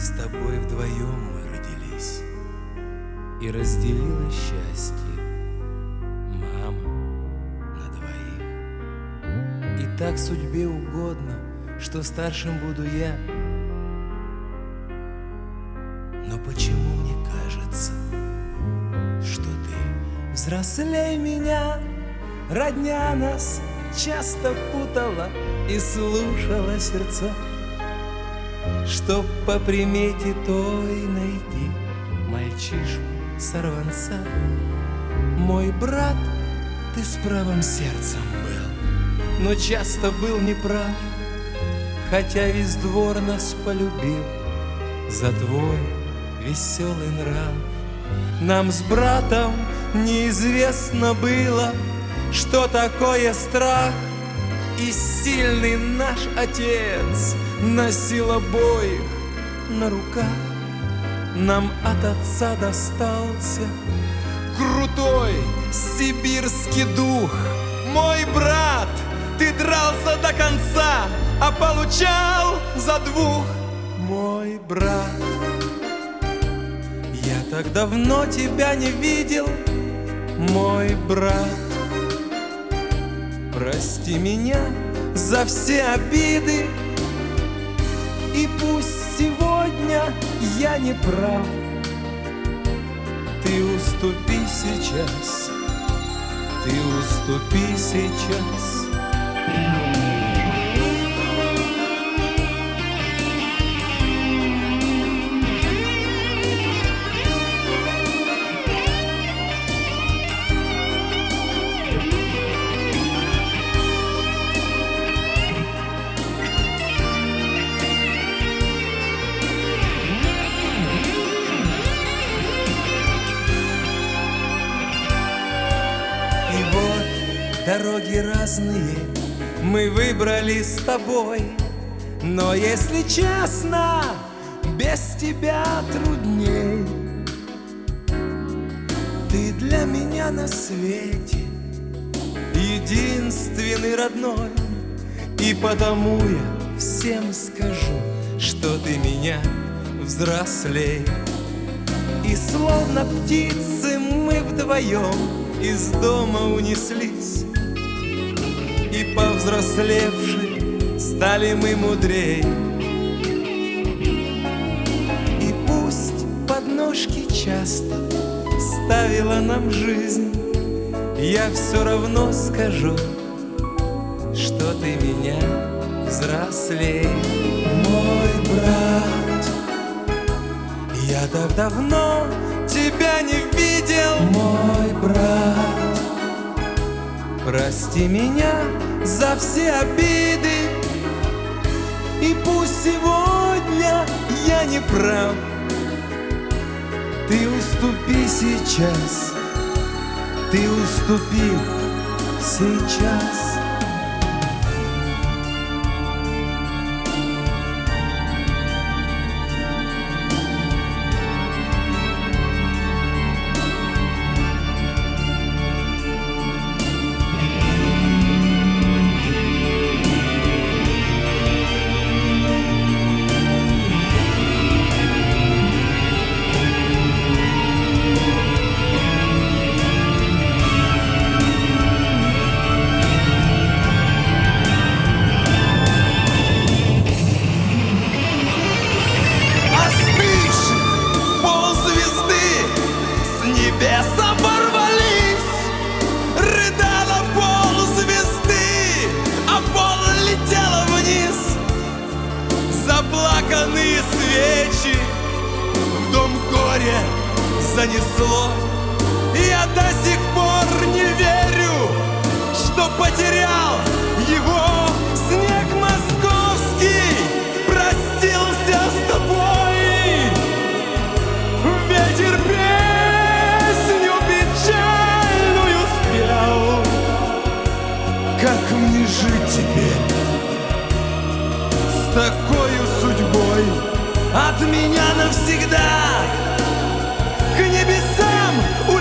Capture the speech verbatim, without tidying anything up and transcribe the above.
С тобой вдвоем мы родились, и разделила счастье мама на двоих. И так судьбе угодно, что старшим буду я. Но почему мне кажется, что ты взрослей меня? Родня нас часто путала и слушала сердца, чтоб по примете той найти мальчишку-сорванца. Мой брат, ты с правым сердцем был, но часто был неправ, хотя весь двор нас полюбил за твой веселый нрав. Нам с братом неизвестно было, что такое страх, и сильный наш отец носил обоих на руках. Нам от отца достался крутой сибирский дух. Мой брат, ты дрался до конца, а получал за двух. Мой брат, я так давно тебя не видел. Мой брат, прости меня за все обиды, и пусть сегодня я не прав, ты уступи сейчас, ты уступи сейчас. Дороги разные мы выбрали с тобой, но, если честно, без тебя трудней. Ты для меня на свете единственный родной, и потому я всем скажу, что ты меня взрослей. И словно птицы мы вдвоем из дома унеслись, и повзрослевши стали мы мудрей. И пусть подножки часто ставила нам жизнь, я все равно скажу, что ты меня взрослей. Мой брат, я так давно тебя не видел. Мой брат, прости меня за все обиды, и пусть сегодня я не прав, ты уступи сейчас, ты уступи сейчас. Заплаканные свечи в дом горя занесло. Я до сих пор не верю, что потерял его. Снег московский простился с тобой, ветер песню печальную спел. Как мне жить теперь с такою судьбой? От меня навсегда к небесам